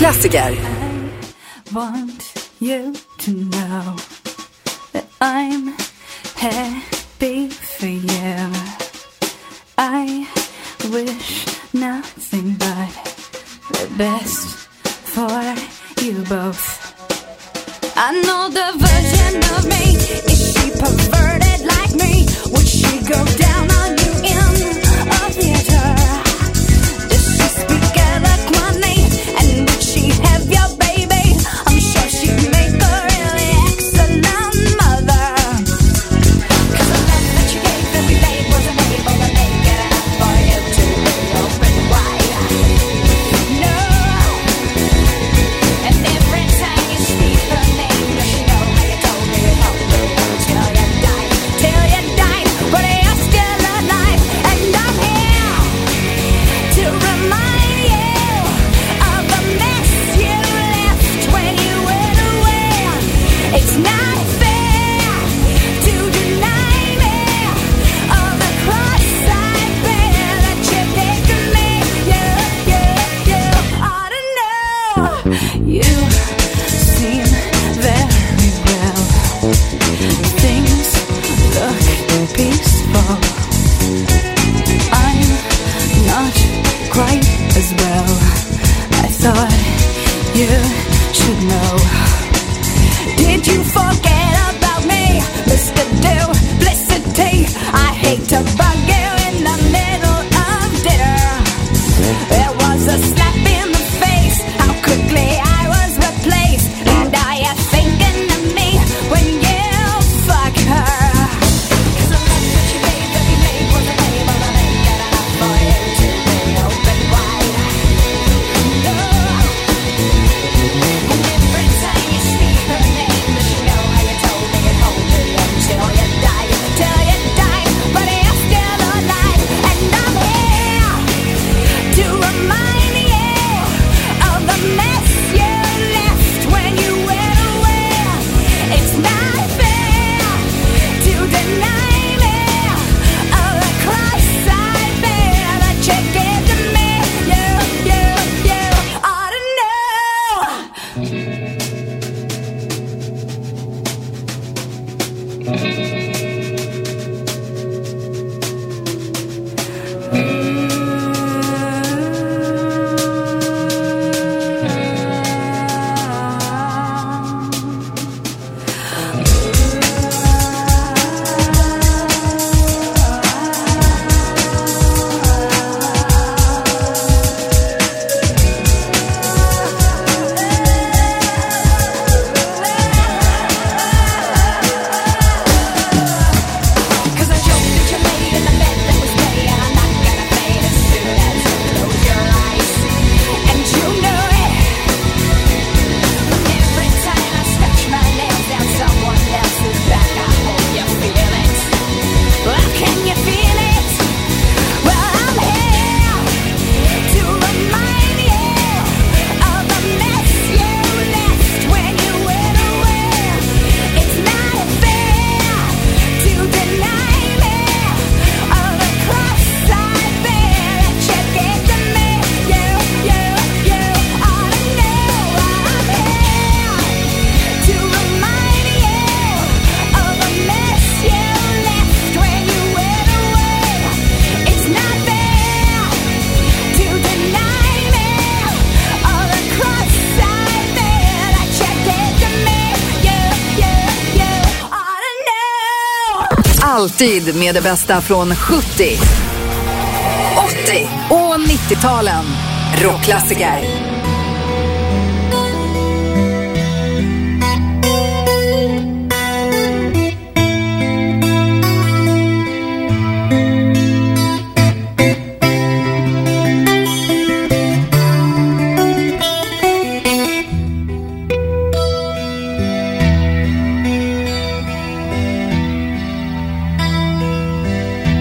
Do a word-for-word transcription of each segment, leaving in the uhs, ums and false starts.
Rockklassiker. I want you to know that I'm happy for you. I wish nothing but the best for you both. I know the version of me. Is she perverted like me? Would she go down on you in a theater? Does she speak eloquently? And would she have your baby? I'm sure she'd make a really excellent mother. 'Cause the love that you gave every day wasn't able to make it enough for you to be open wide. No. And every time you speak her name, does she know how you told me you told me till you died, till you died, but you're still alive, and I'm here to remind you of the mess you left when you went away. It's not fair to deny me of the cross I bear that you did to me. You, you, you ought to know. You seem very well. Things look peaceful. I'm not quite as well. I thought you should know. Did you forget about me, Mister Duplicity? I hate to bug you in the middle of dinner. There was a slap in the face, how quickly I was replaced. And are you thinking of me when you fuck her? 'Cause the love that you gave every day wasn't able to make it enough for you to be open wide. No. And every time you speak her name, does she know how you told me you told me until you died, till you died, but you're still alive, and I'm here to remind you of the mess you left when you went away. It's not fair to deny me of the cross I bear that you gave to me. You, you, you ought to know. Cause I joke that you laid in the bed that was gay, and I'm not gonna fade as soon as you close your eyes. And you know it. Every time I scratch my nails down someone else's back, I hope you feel it. Well, can you feel it? Well, I'm here to remind you of the mess you left when you went away. It's not fair to deny me of the cross I bear that you gave to me. You, you, you ought to know I'm here to remind you of the mess you left when you went away. It's not fair to deny me of the cross I bear that you gave to me. You, you, you ought to know. Alltid med det bästa från sjuttio, åttio och nittio-talen. Rockklassiker.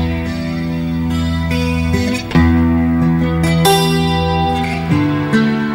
You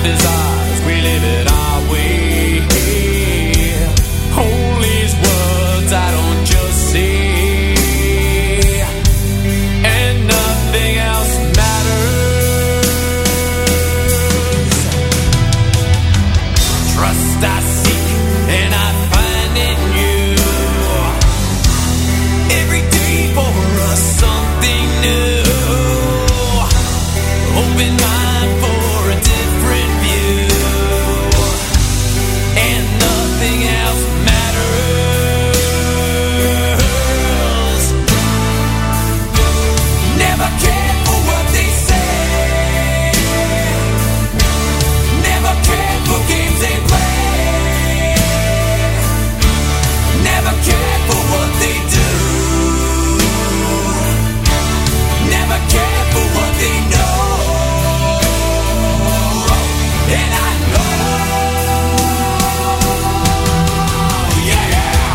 is ours, we live it our way. Hold these words I don't just say, and nothing else matters. Trust I seek and I find in you. Every day for us something new. Open mind for a different view, and nothing else matters. Never cared for what they say, never cared for games they play, never cared for what they do, never cared for what they know. And I know, yeah, yeah.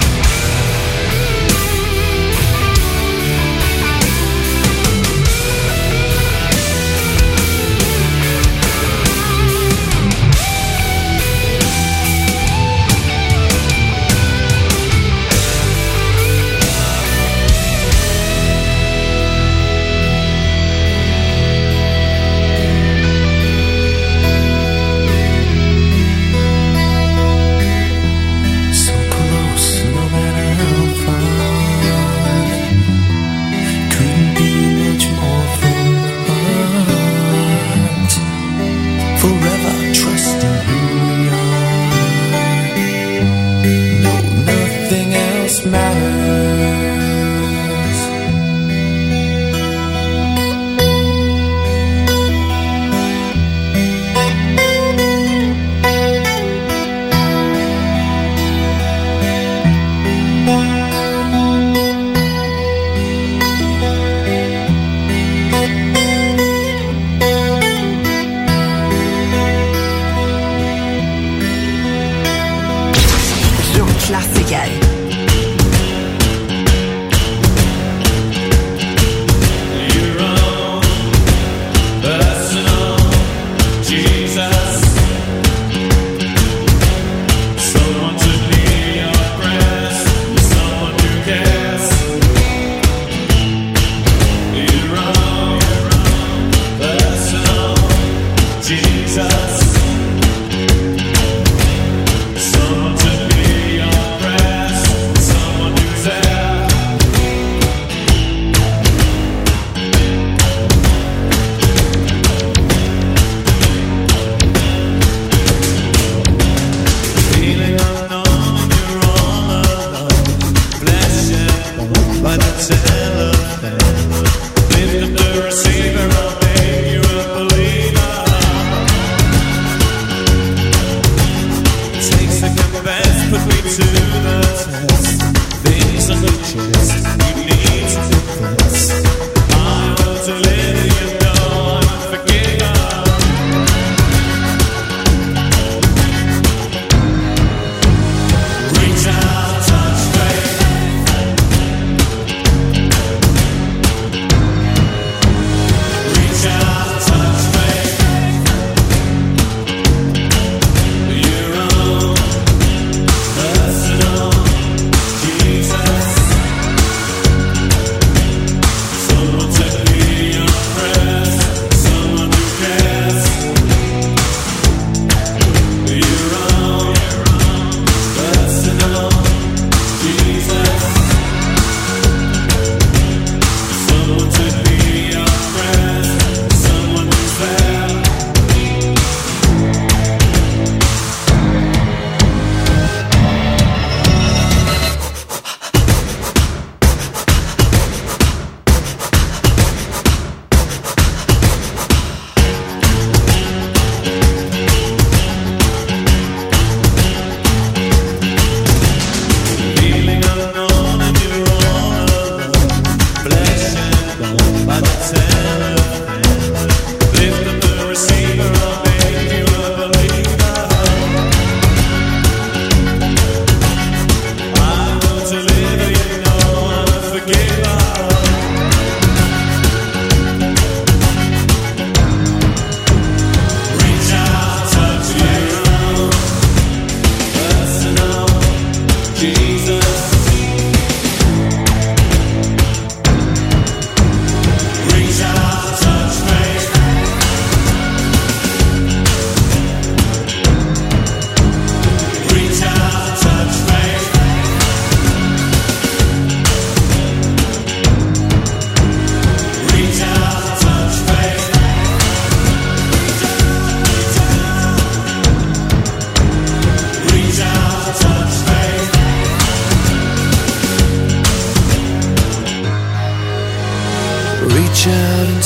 So close, no matter how far. Couldn't be much more from the heart. Forever trusting who we are. No, nothing else matters. Rockklassiker. Someone to be your press.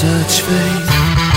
touch fade.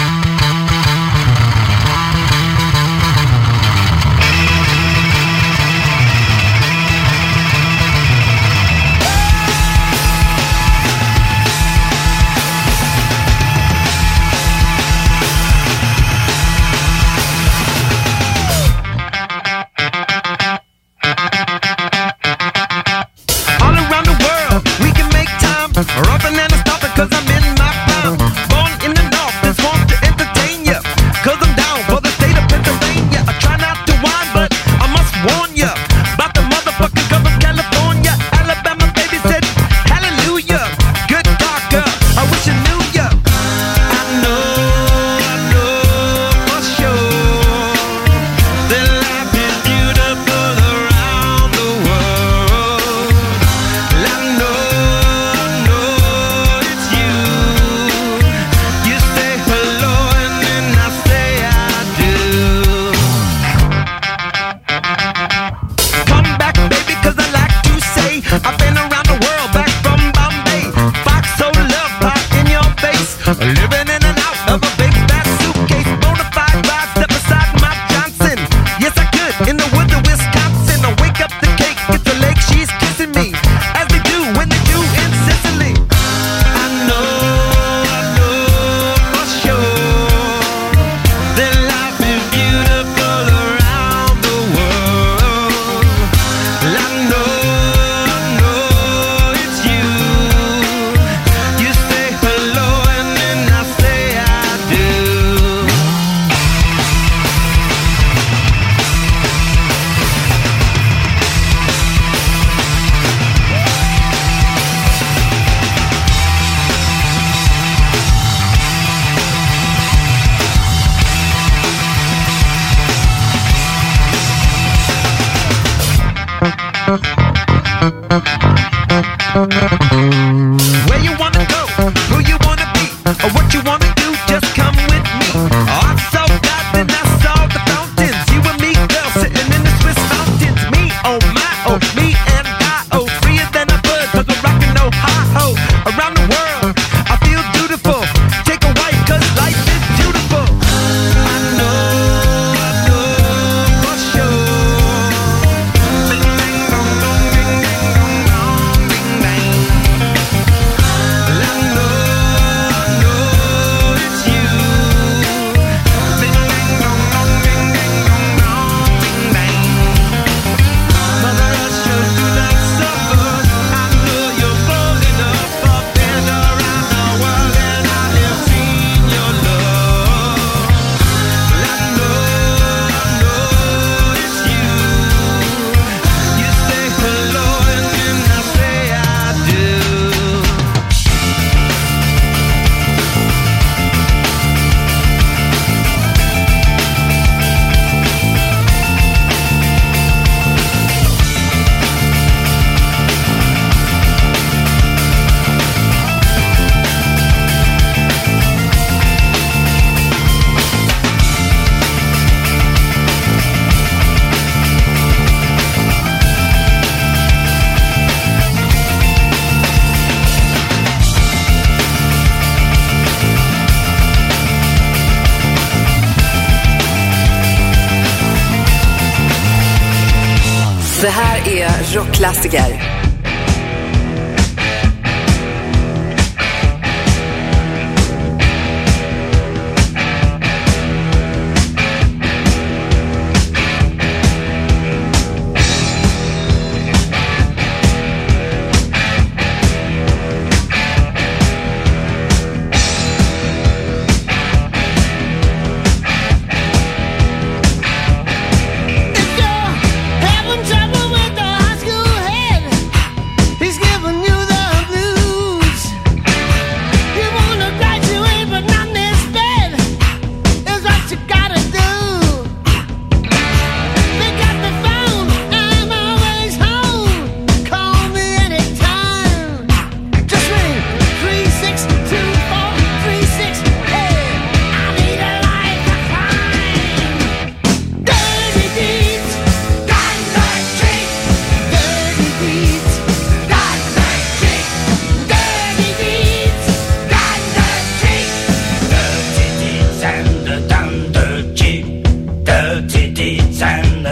Where you wanna go, who you wanna be, or what you wanna do, just come with me. Oh, I'm so glad that I saw the fountains. You and me, girl, sitting in the Swiss mountains. Me, oh my, oh, me and I, oh, freer than a bird, cause we're rockin' no hi-ho. Around the world, I feel beautiful. Take a white, cause life is beautiful. I know, I know for sure. Bing, bang, bong, bong, bing, bang, bong, bong, bing, bang. I know, I know it's you. Bing, bang, bong, bong, bing, bang, bong, bong, bing, bang. Mother Russia, do not suffer. I know you're bold enough up and around the world, and I have seen your love. I know, I know it's you. You say hello and then I say I do. Det här är rockklassiker. If you're having trouble with the high school head,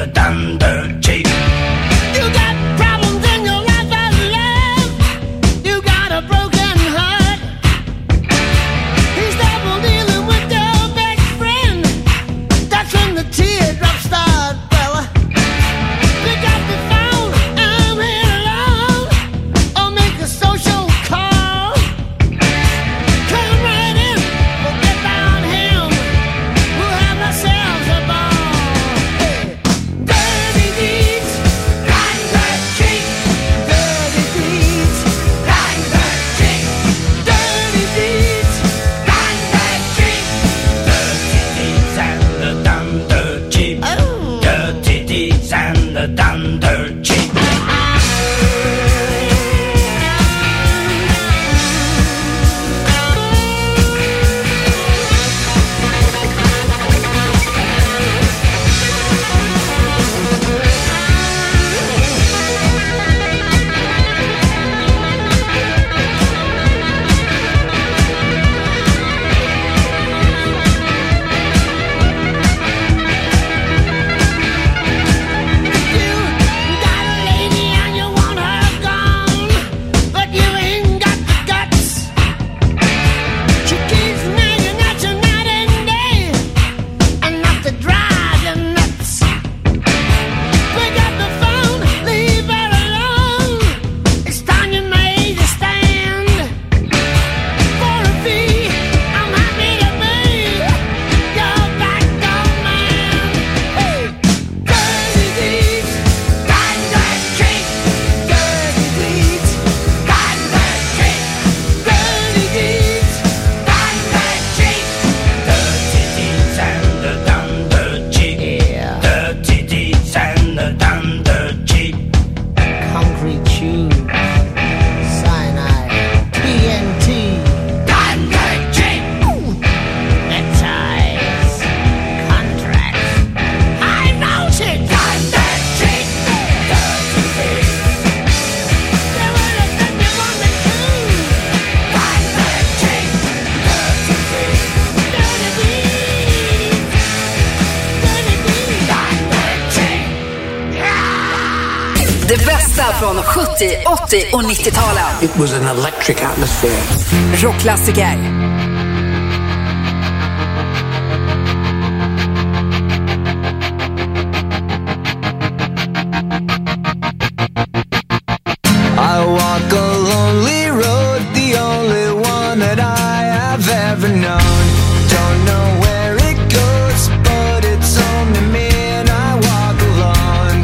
the thunder cheap. You got problems in your life as love. You got a broken heart. He's double dealing with your best friend. That's when the teardrops start, fella. Pick up the phone, I'm here alone. Or make a social call. Come right in, forget about him. We'll have ourselves a ball. Hey. Dirty deeds, line the cheek. Dirty deeds, line the cheek. Dirty deeds, line the cheek. Dirty deeds and the thunder cheap. Oh. Dirty deeds and the thunder cheap. You got a lady and you want her gone, but you ain't got the guts. She keeps nagging at you night and day, enough to drive you nuts. Pick up the phone, leave her alone. It's time you made a stand. For a fee, I'm happy to be your backdoor man. Hey, dirty deeds, line the cheek. Dirty deeds, line the cheek. Dirty deeds, line the cheek. Dirty deeds and the thunder cheap. Yeah. Dirty deeds and the thunder cheap. Concrete tube, cyanide, T N T, Thunder cheap. neckties, contracts, high voltage, Thunder cheap. Dirty deeds. they would have done you on the tube. Thunder cheap. Dirty deeds. Dirty deeds, dirty deeds. Thunder cheap. Det bästa från sjuttio, åttio och nittio-talen. It was an electric atmosphere. Rockklassiker. I walk a lonely road, the only one that I have ever known. Don't know where it goes, but it's home to me and I walk alone.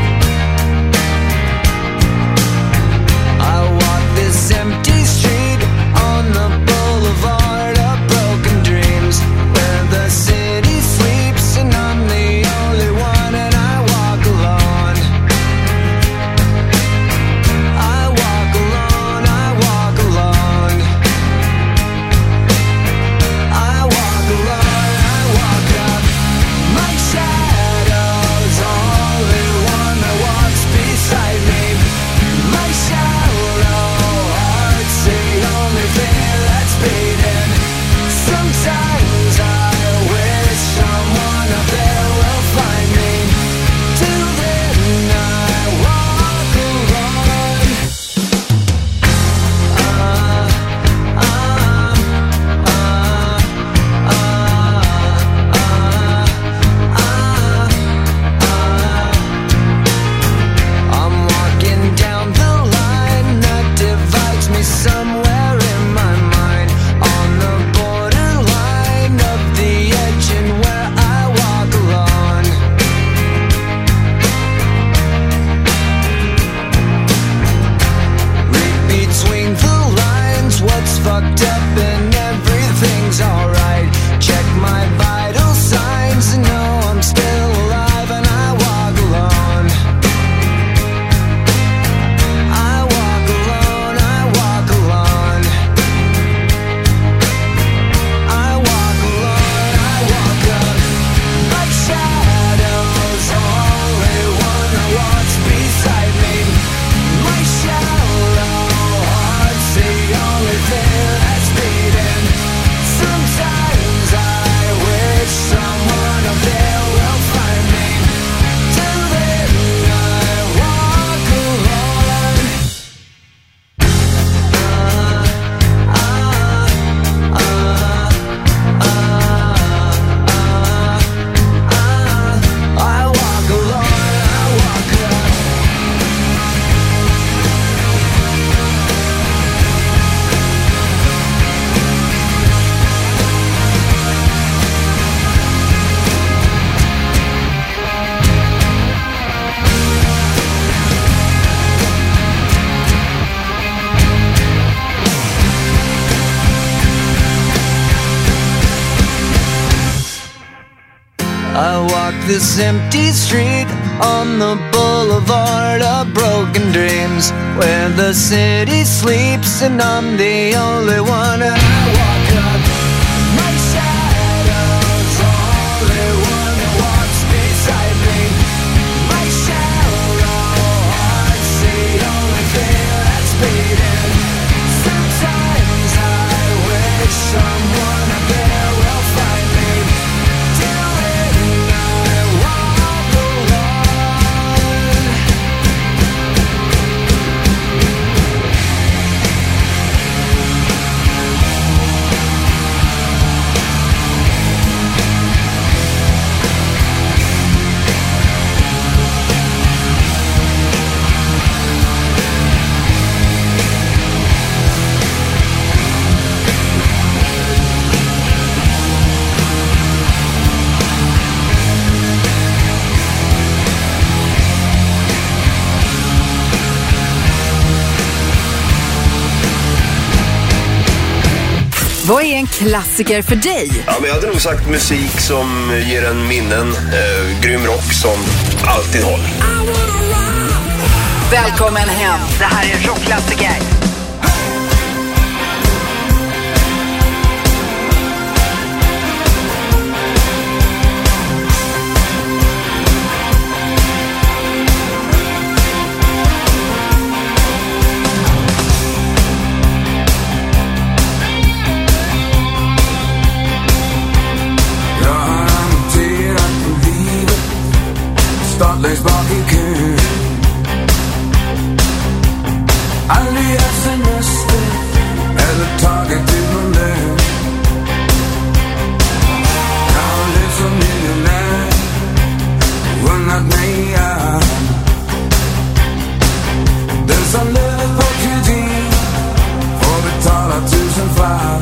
I walk this empty street I walk this empty street on the boulevard of broken dreams, where the city sleeps and I'm the only one. And I walk up, my shadow's only one that walks beside me. My shallow heart's the only thing that's beating. Sometimes I wish someone up there will find me. Till then I walk alone. Vad är en klassiker för dig? Ja, men jag hade nog sagt musik som ger en minnen. Eh, grym rock som alltid håller. Välkommen hem. Det här är rockklassiker. Längst bak i kön. Aldrig haft semester eller tagit ut någon lön. Jag har levt som miljonär, unnat mig allt. Den som lever på kredit får betala tusen fall.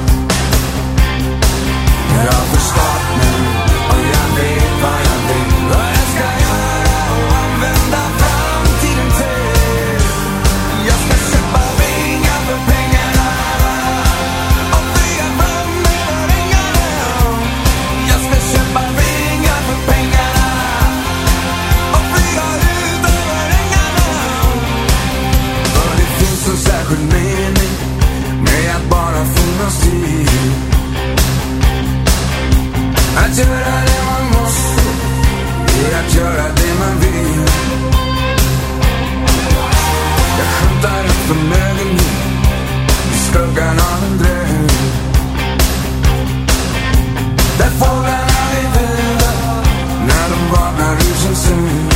Jag har förstått nu och jag vet vad jag vill. Vad jag ska göra och använda framtiden till. Jag ska köpa vingar för pengarna och flyga fram över ängarna. Jag ska köpa vingar för pengarna och flyga ut över ängarna. För det finns en särskild mening med att bara finnas till. Att göra det man måste är att göra det man vill. Jag skjuter upp förmögenhet i skuggan av en dröm. Där fåglarna blir vilda när de vaknar ur sin sömn.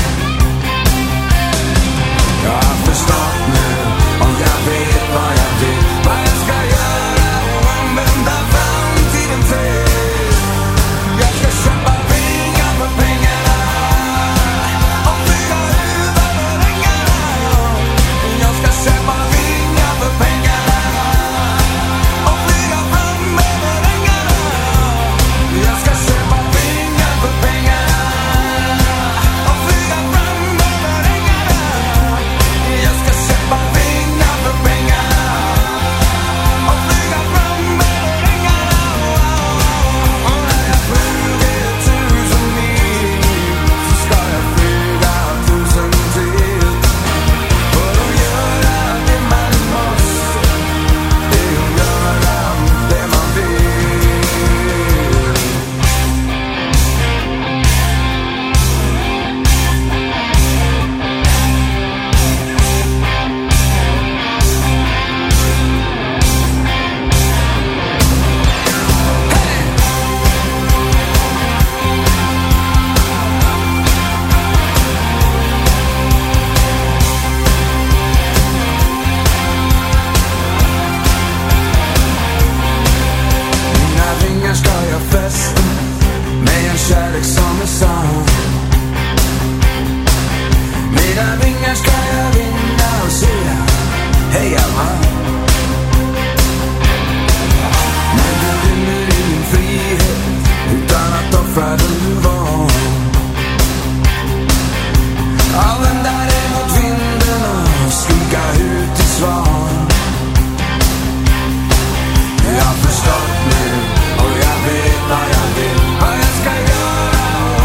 Jag har förstått nu och jag vet vad jag vill. Vad jag ska göra och använda framtiden till. Jag ska köpa vingar för pengarna och flyga ut över ängarna. Jag ska köpa vingar för pengarna och flyga fram över ängarna. Jag ska köpa vingar för pengarna och flyga fram över ängarna. Jag ska köpa vingar för pengarna och flyga fram över ängarna. Och när jag flyger tusen mil så ska jag flyga tusen till. För att göra det man måste, det är att göra det man vill. Mina vingar ska jag fästa med en kärlek som är sann. Mina vingar ska jag vinna och säga hej Alma. Men du vinner ingen frihet utan att offra den du var. I'll vända dig mot vinden och skrika ut i svar. Jag har förstått nu och jag vet vad jag vill. Vad jag ska göra och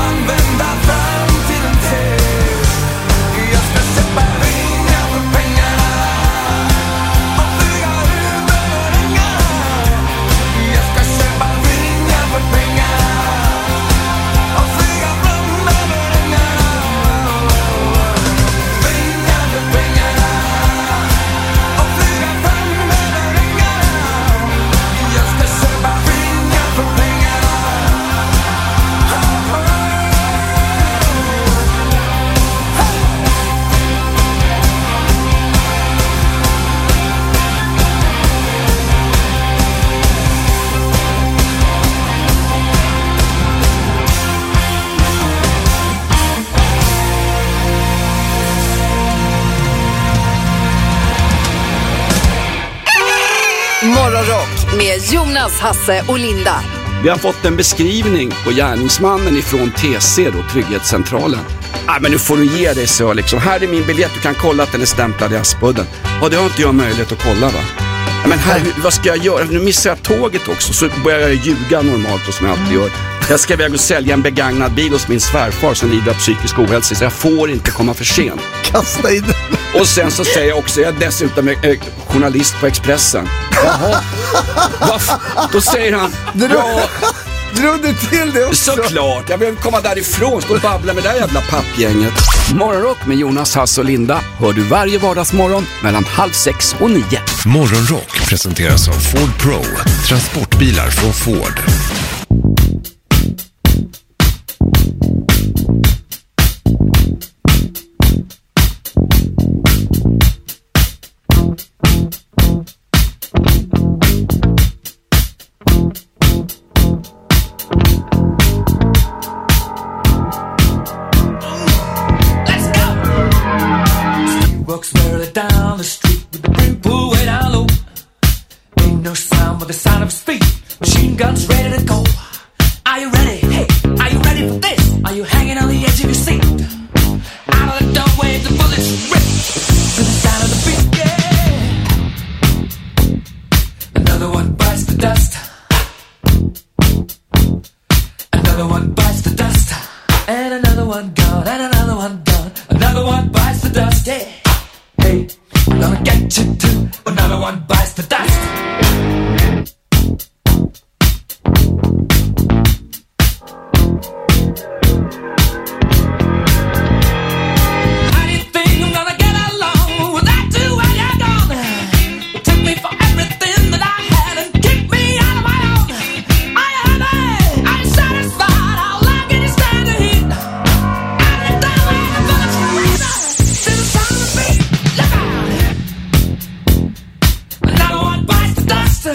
med Jonas, Hasse och Linda. Vi har fått en beskrivning på gärningsmannen ifrån T C då, Trygghetscentralen. Nej, men nu får du ge dig så liksom. Här är min biljett, du kan kolla att den är stämplad i Aspudden. Ja, det har inte jag möjlighet att kolla, va? Ja, men här, vad ska jag göra? Nu missar jag tåget också, så börjar jag ljuga normalt och som jag alltid gör. Jag ska iväg och sälja en begagnad bil hos min svärfar som lider av psykisk ohälsa, så jag får inte komma för sent. Kasta in. Och sen så säger jag också, jag är dessutom eh, journalist på Expressen. Jaha. Varför? Då säger han, ja... Drog du till det också? Såklart, jag vill komma därifrån, stå och babbla med det där jävla pappgänget. Morgonrock med Jonas, Hasse och Linda hör du varje vardagsmorgon mellan halv sex och nio. Morgonrock presenteras av Ford Pro, transportbilar från Ford. Down the street with the brim pulled way down low. Ain't no sound but the sound of speed. Machine guns ready to go. Are you ready? Hey, are you ready for this? Are you hanging on the edge of your seat? Out of the doorway, the bullets rip to the sound of the beat. Yeah. Another one bites the dust. Another one bites the dust. And another one gone. And another one gone. Another one bites the dust. Yeah. Hey, I'm gonna get you too. Another one bites the dust. How do you think I'm gonna get along without you when you're gone? You took me for everything that I had and kicked me out of my own. Are you happy? Are you satisfied? How long can you stand the heat? Out of the doorway, the bullets rip to the sound of the beat. Look out! Another one bites the dust.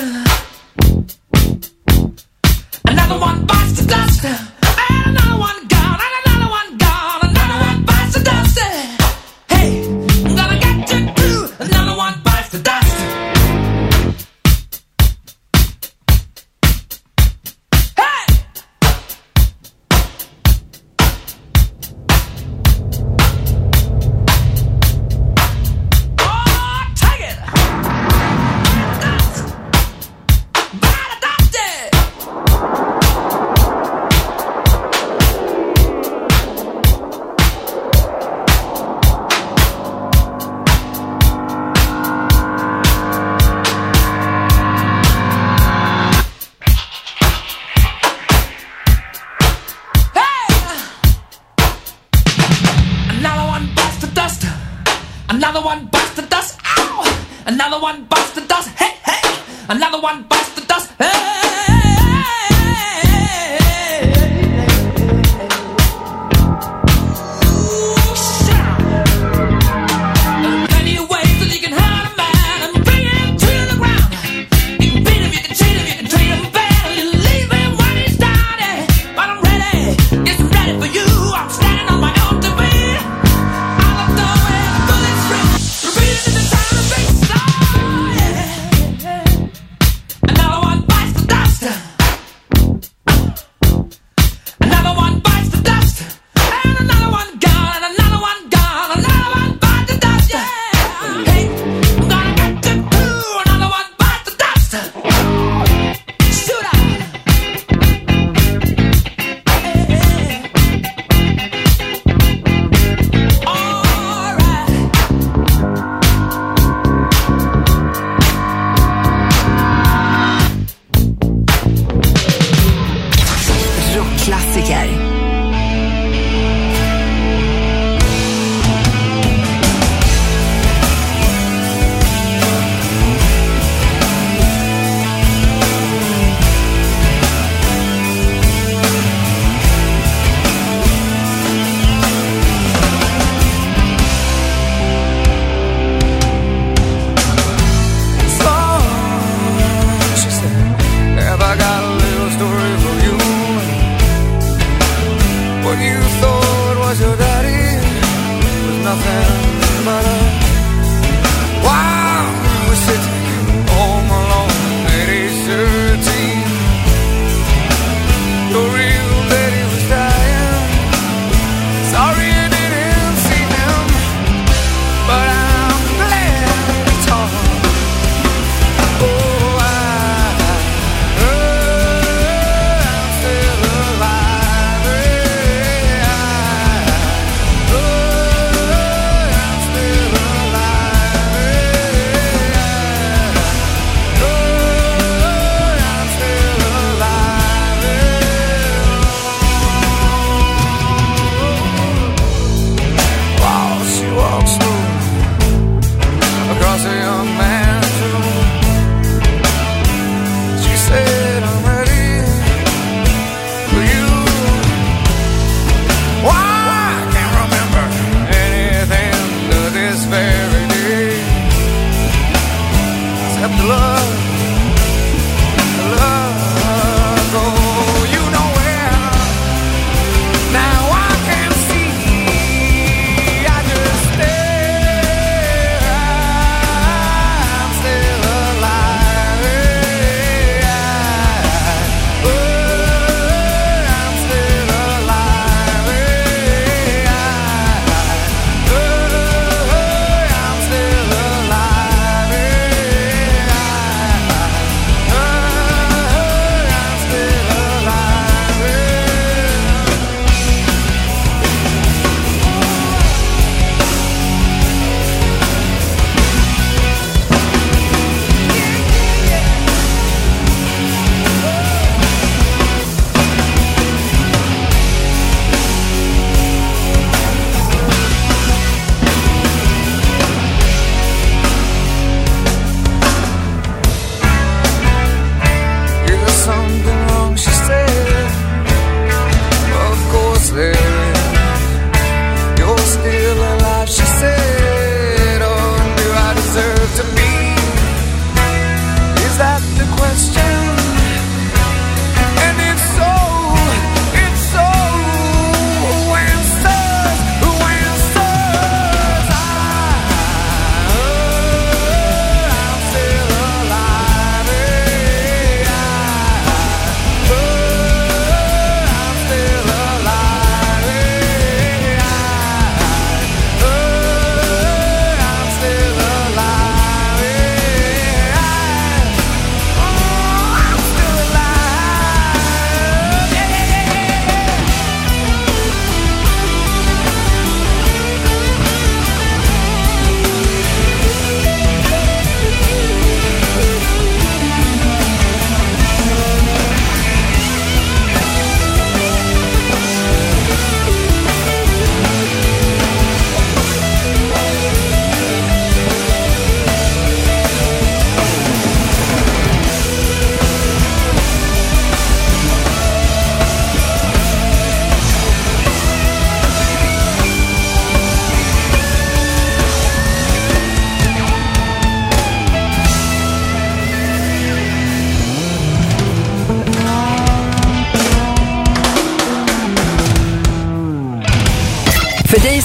Another one bites the dust. And another one gone. And another one gone. Another one bites the dust. Hey, I'm gonna get you too. Another one bites the dust. Hey! Oh, take it! Dust! By the dust! Hey! Another one bites the dust. Another one bites the dust. Ow! Another one bites the dust. Hey, hey! Another one bites the dust. Hey! Ooh, shout! There are plenty of ways that you can hurt a man and bring him to the ground. You can beat him, you can cheat him, you can treat him bad, you leave him when he's down. Yeah. But I'm ready, yes, I'm ready for you. I'm standing on my own to be. Out of the way, the bullets rip, repeating in the sound of beat. Oh, yeah. Another one bites the dust. Another one bites the dust. And another one gone. And another one gone. Another one bites the dust. Yeah. Hey, I'm gonna get you too. Another one bites the dust. Shoot out. All right. Rockklassiker. Have I got a little story for you?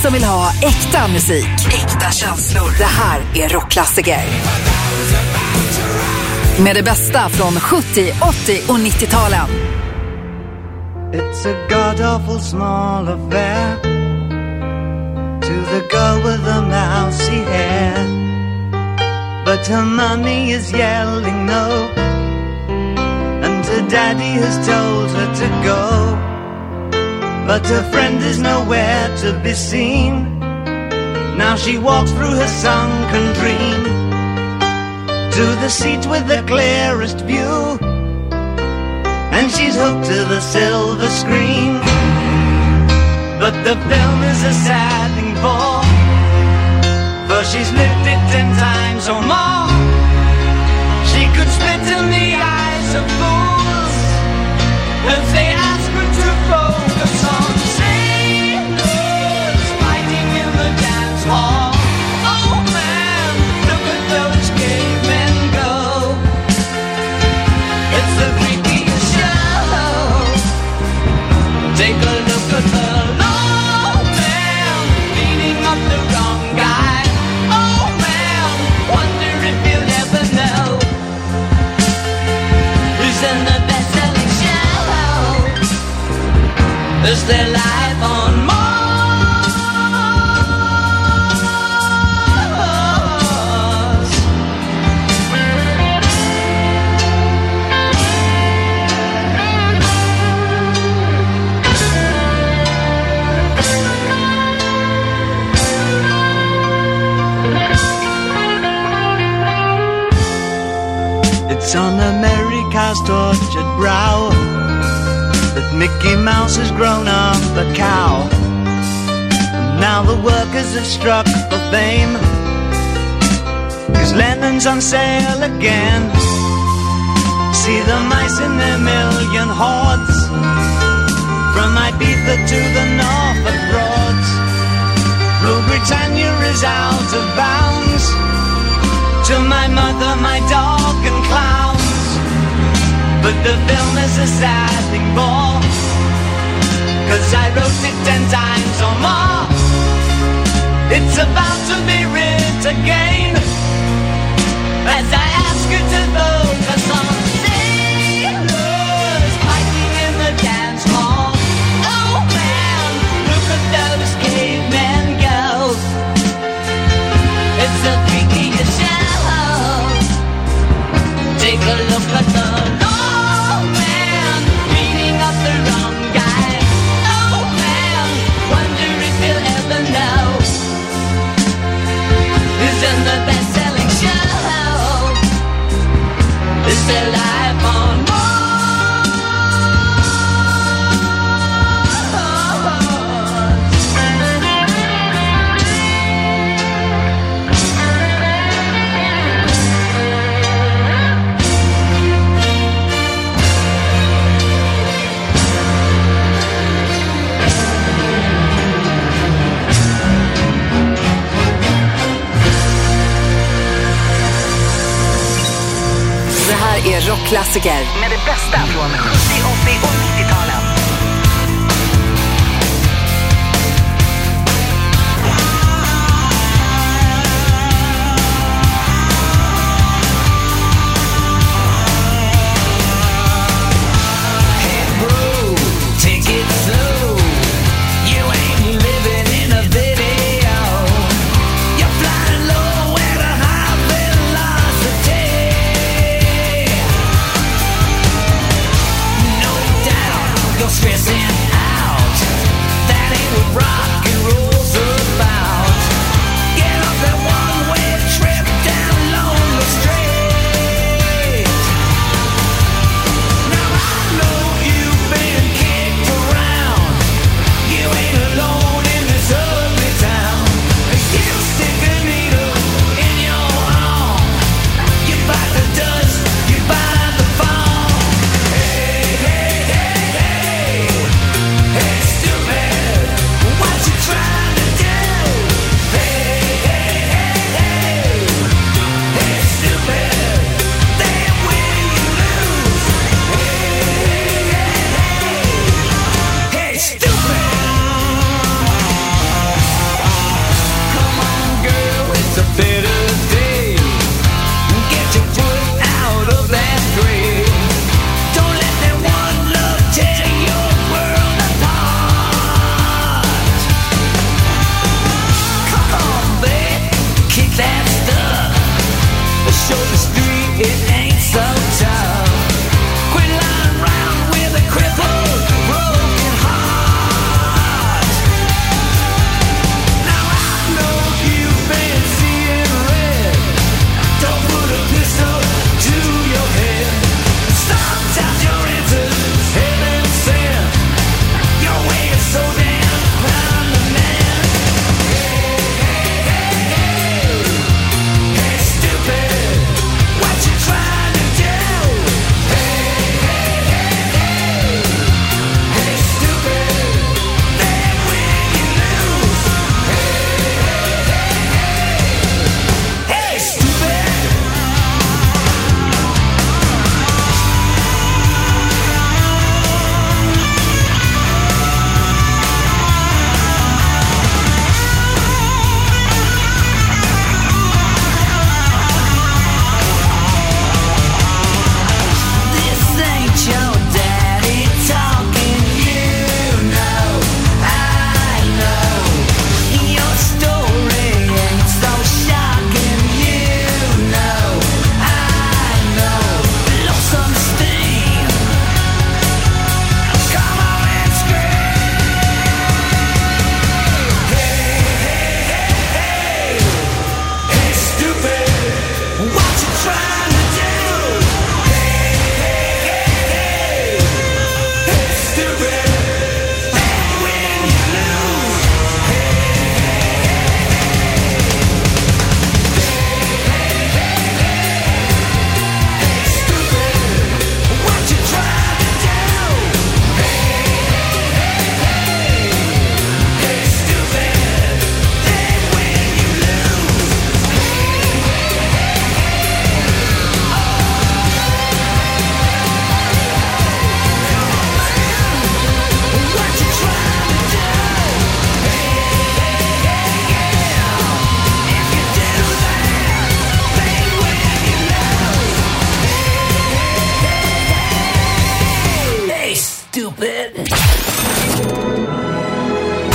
som vill ha äkta musik. Äkta känslor. Det här är Rockklassiker. Med det bästa från sjuttio, åttio och nittio-talen. It's a god-awful small affair to the girl with the mousy hair, but her mommy is yelling no, and her daddy has told her to go, but her friend is nowhere to be seen. Now she walks through her sunken dream to the seat with the clearest view, and she's hooked to the silver screen. But the film is a sad thing for, for she's lived it ten times or more. She could spit in the eyes of fools if they ask her to focus on sailors fighting in the dance hall. Oh man, look at those cavemen go. It's the freakiest show. Take a look at the low man beating up the wrong guy. Oh man, wonder if you'll ever know who's in the best-selling show. Is their life on Mars? It's on America's tortured brow that Mickey Mouse has grown up a cow. And now the workers have struck for fame, 'cause Lennon's on sale again. See the mice in their million hordes, from Ibiza to the Norfolk Broads. Rule Britannia is out of bounds, to my mother, my dog and clowns. But the film is a sad thing more, 'cause I wrote it ten times or more. It's about to be writ again, as I ask you to focus on sailors fighting in the dance hall. Oh man, look at those cavemen go. It's the freakiest show. Take a look at the low man beating up the wrong guy. Oh man, wonder if you'll ever know who's in the best-selling show. Is their life on Mars? Det här är Rockklassiker med det bästa från sjuttio, åttio och nittio-talen. No doubt.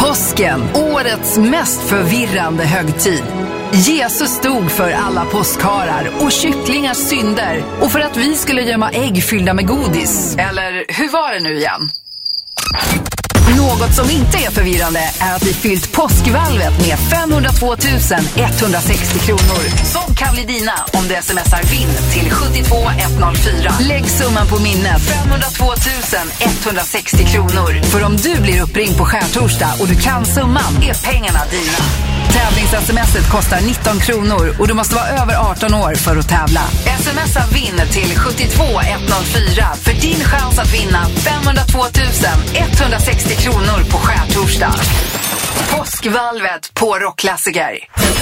Påsken, årets mest förvirrande högtid. Jesus stod för alla påskharar och kycklingars synder och för att vi skulle gömma ägg fyllda med godis. Eller hur var det nu igen? Något som inte är förvirrande är att vi fyllt påskvalvet med femhundratvå tusen etthundrasextio kronor. Som kan bli dina om du smsar vinn till sjuttiotvå etthundrafyra. Lägg summan på minnet femhundratvå tusen etthundrasextio kronor. För om du blir uppringd på skärtorsdag och du kan summan är pengarna dina. Tävlings-smset kostar nitton kronor och du måste vara över arton år för att tävla. Smsa vinn till sjuttiotvå etthundrafyra för din chans att vinna femhundratvå tusen etthundrasextio kronor på skärtorsdag. Påskvalvet på Rockklassiker.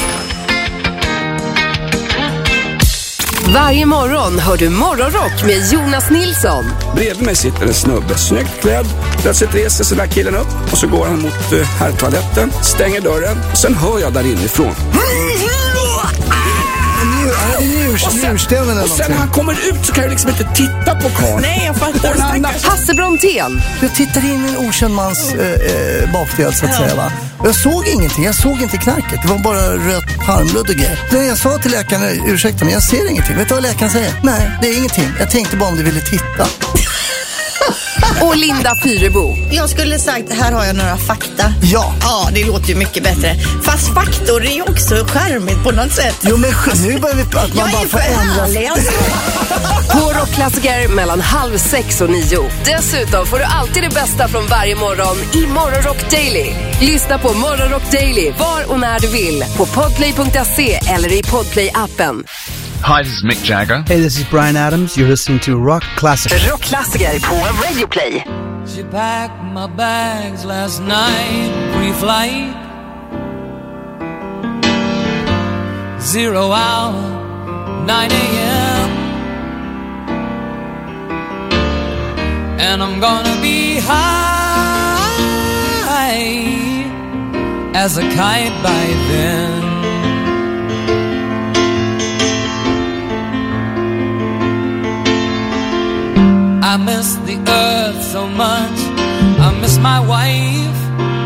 Varje morgon hör du Morgonrock med Jonas Nilsson. Bredvid mig sitter en snubbe, snyggt klädd. Plötsligt reser sig den där killen upp och så går han mot uh, herrtoaletten, stänger dörren och sen hör jag där inifrån. Och sen, och sen när han kommer ut så kan jag liksom inte titta på karln. Nej, jag fattar. Hasse Brontén. Jag tittade in i en okänd mans äh, äh, bakdel så att ja. säga va. Och jag såg ingenting, jag såg inte knarket. Det var bara rött harmludd och grejer. När jag sa till läkaren, ursäkta men jag ser ingenting. Vet du vad läkaren säger? Nej, det är ingenting. Jag tänkte bara om du ville titta. Och Linda Fyrebo. Jag skulle sagt, här har jag några fakta. Ja. Ja, det låter ju mycket bättre. Fast faktor är ju också skärmigt på något sätt. Jo, men nu börjar vi att man jag bara är får ändra. Alltså. På Rockklassiker mellan halv sex och nio. Dessutom får du alltid det bästa från varje morgon i Morgonrock Daily. Lyssna på Morgonrock Daily var och när du vill. På podplay punkt se eller i Podplay-appen. Hi, this is Mick Jagger. Hey, this is Bryan Adams. You're listening to Rock Classic. Rockklassiker på Radio Play. She packed my bags last night, pre-flight. Zero hour, nine a.m. And I'm gonna be high as a kite by then. I miss the earth so much, I miss my wife.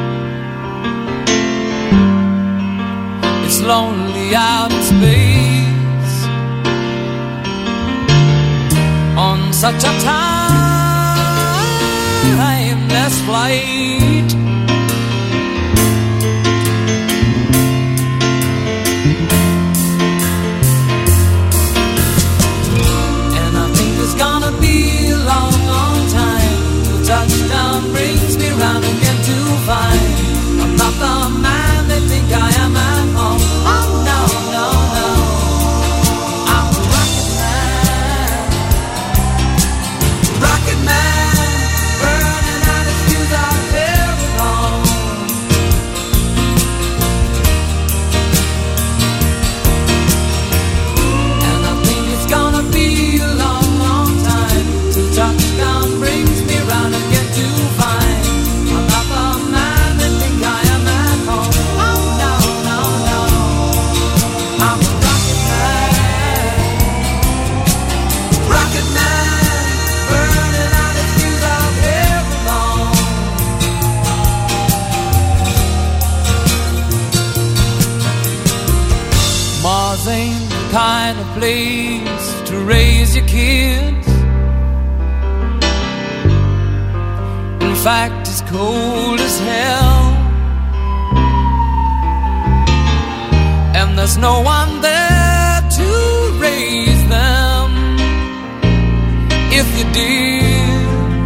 It's lonely out in space on such a timeless flight. And I think it's gonna be a long, long time till touchdown brings me round again to find I'm not the man they think I am at home. Oh no, no, no, I'm a rocket man, rocket man, burning out his fuse out here alone. And I think it's gonna be a long, long time till touchdown brings me round again to find I'm not the man they think I am at home. Oh no, no, no, I'm a rocket man, rocket man, burning out his fuse out here alone. Mars ain't the kind of place to raise your kids. In fact, it's cold as hell, and there's no one there to raise them if you did.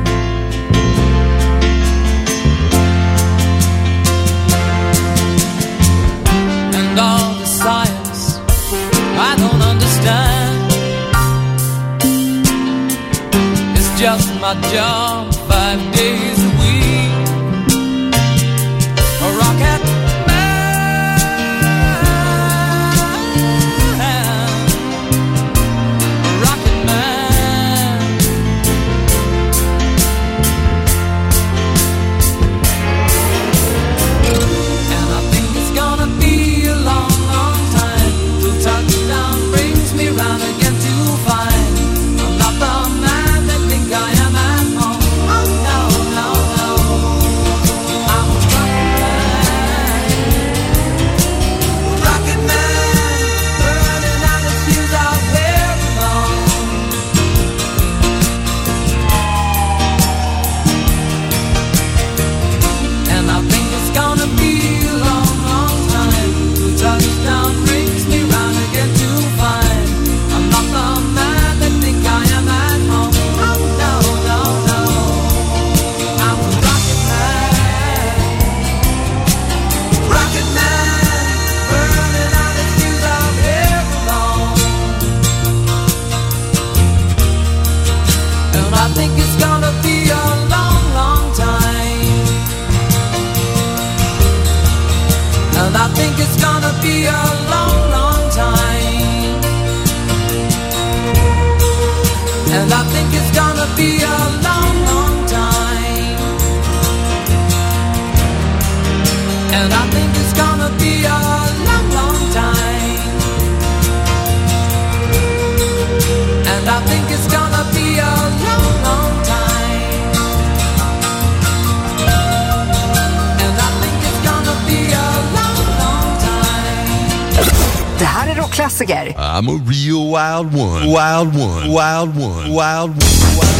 And all the science I don't understand, it's just my job five days a week. A rocket man, a rocket man. And I think it's gonna be a long, long time till touchdown brings me round again to find I'm not the man that think I am at home. Oh rockklassiker. I'm a real wild one, wild one, wild one, wild one, wild one.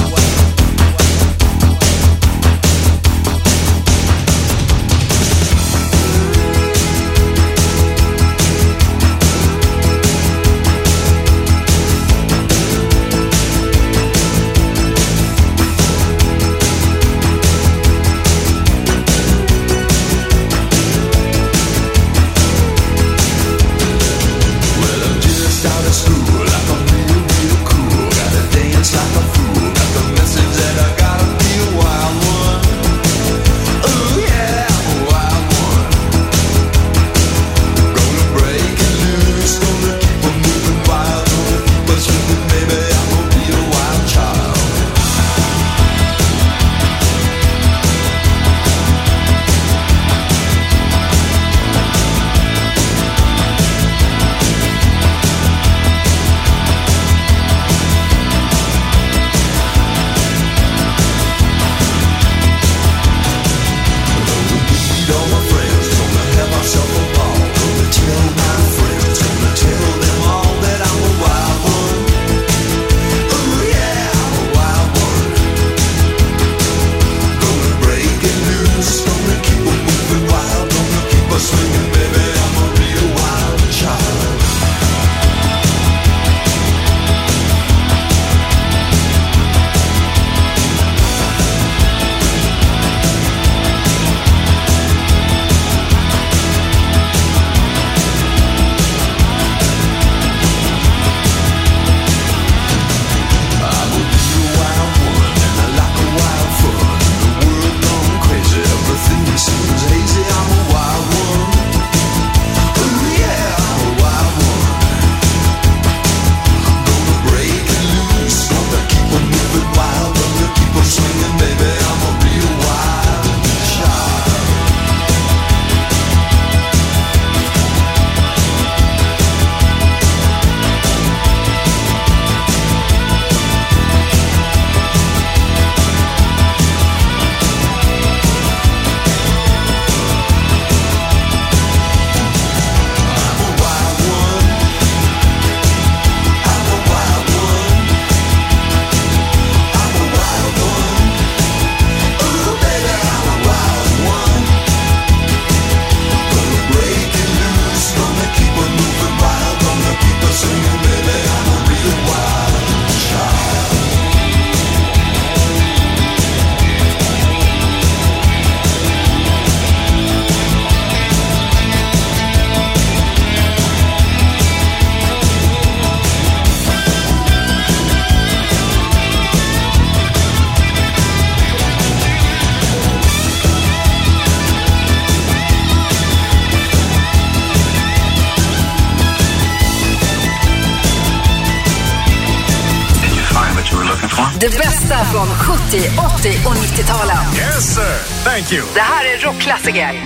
Det bästa från sjuttio, åttio och nittio-talen. Yes sir, thank you. Det här är rockklassiker.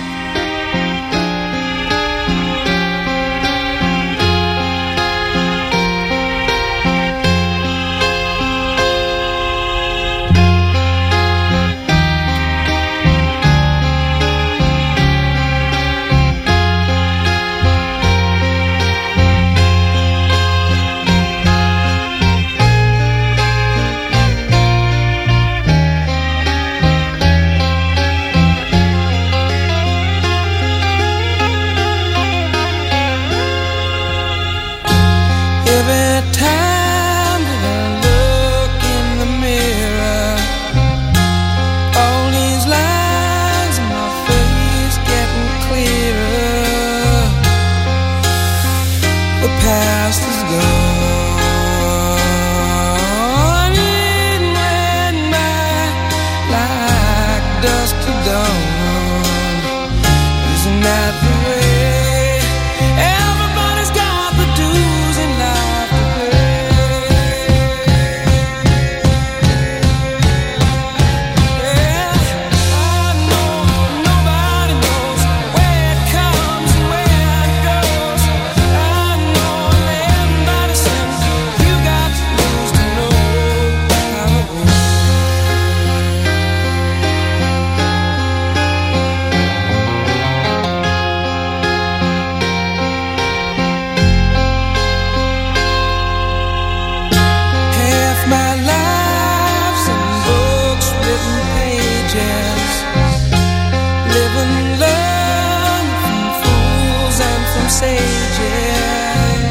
sages.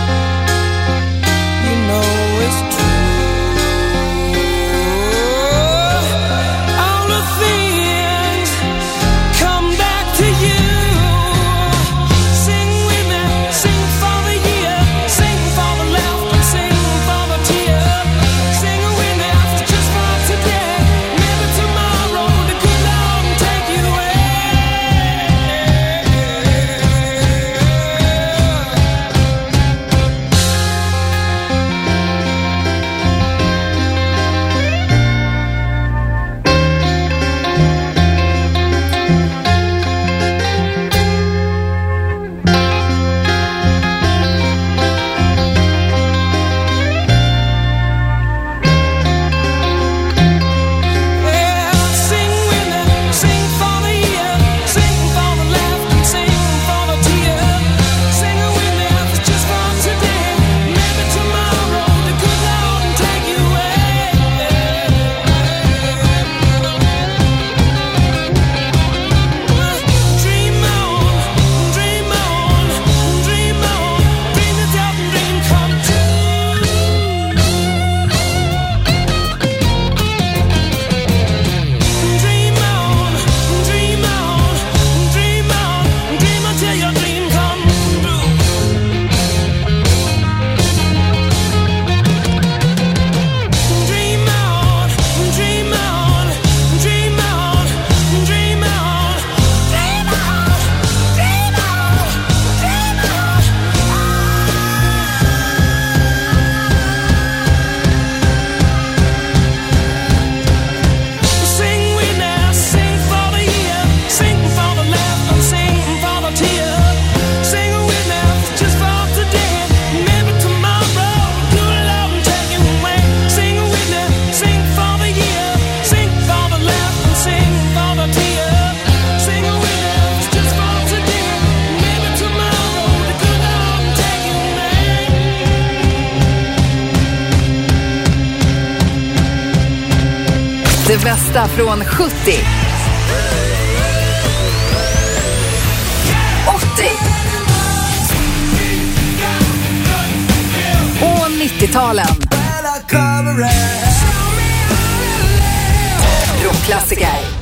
You know it's true. All the things come back to you. Sing with me, sing for the year, sing for the laughter, sing for the tear. Sing with me just for today, maybe tomorrow the good Lord will take you away. Det bästa från sjuttio, åttio och nittio-talen. Rockklassiker.